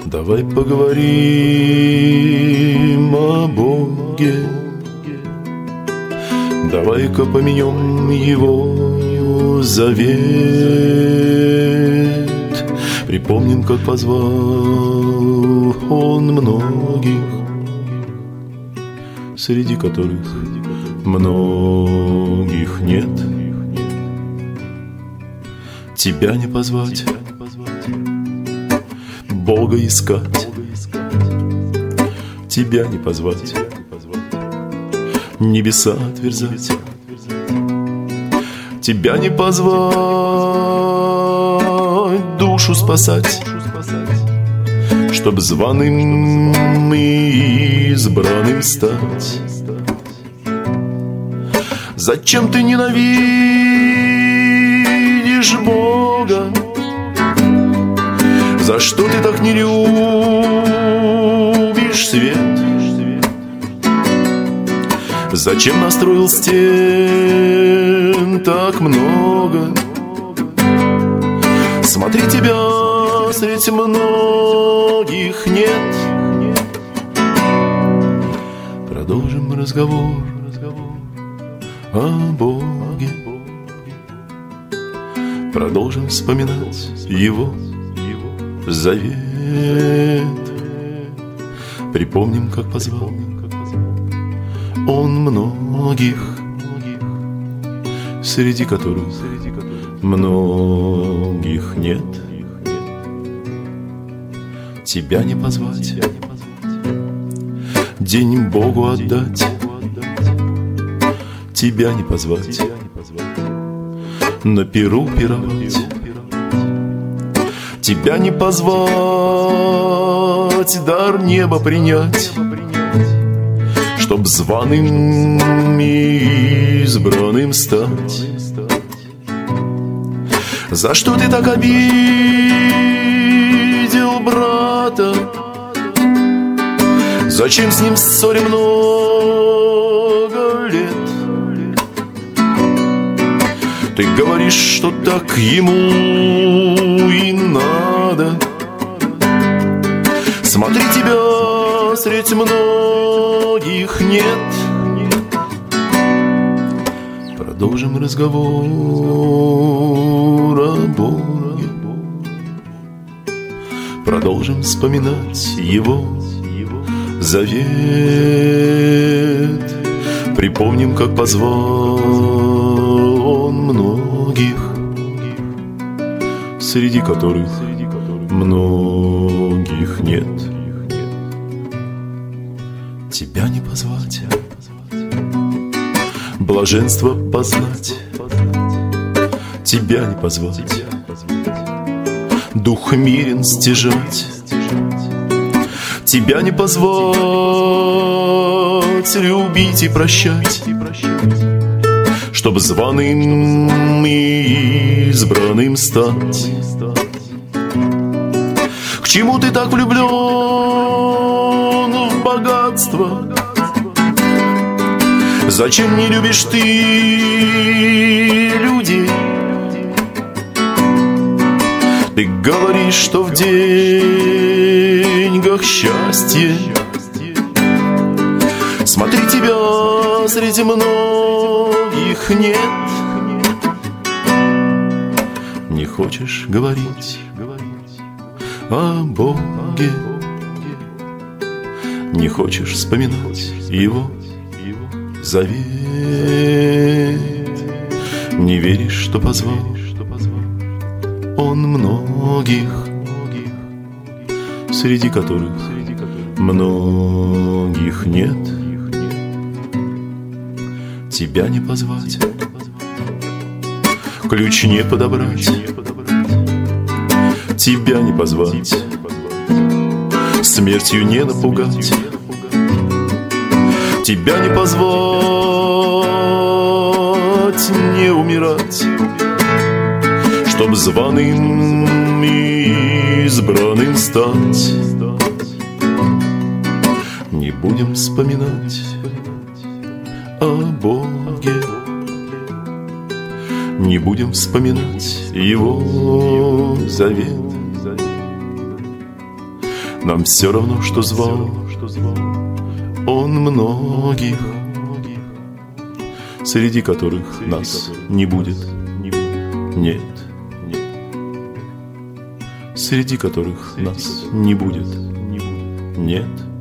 Давай поговорим о Боге. Давай-ка поменем Его завет. Припомним, как позвал Он многих, среди которых многих нет. Тебя не позвать, Бога искать. Тебя не позвать, небеса отверзать. Тебя не позвать, душу спасать, чтоб званым и избранным стать. Зачем ты ненавидишь Бога? За что ты так не любишь свет? Зачем настроил стен так много? Смотри, тебя средь многих нет. Продолжим разговор о Боге. Продолжим вспоминать Его завет. Припомним, как позвал Он многих, среди которых многих нет. Тебя не позвать, день Богу отдать. Тебя не позвать, на пиру пировать. Тебя не позвать, дар неба принять, чтоб званым и избранным стать. За что ты так обидел брата? Зачем с ним ссоре много лет? Ты говоришь, что так ему и надо. Смотри, тебя средь многих нет. Продолжим разговор о Боге. Продолжим вспоминать Его завет. Припомним, как позвал Он многих, среди которых многих нет. Тебя не позвать, блаженство познать. Тебя не позвать, дух мирен стяжать. Тебя не позвать, любить и прощать, чтоб званым и избранным стать. К чему ты так влюблен в богатство? Зачем не любишь ты людей? Ты говоришь, что в деньгах счастье. Смотри, тебя среди многих нет. Не хочешь говорить о Боге, не хочешь вспоминать Его завет. Не веришь, что позвал Он многих, среди которых многих нет. Тебя не позвать, ключ не подобрать. Тебя не позвать, смертью не напугать. Тебя не позвать, не умирать, чтоб званым и избранным стать. Не будем вспоминать о Боге, не будем вспоминать Его завет. нам все равно, что звал он многих, среди которых нас не будет. Нет, среди которых нас не будет. Нет.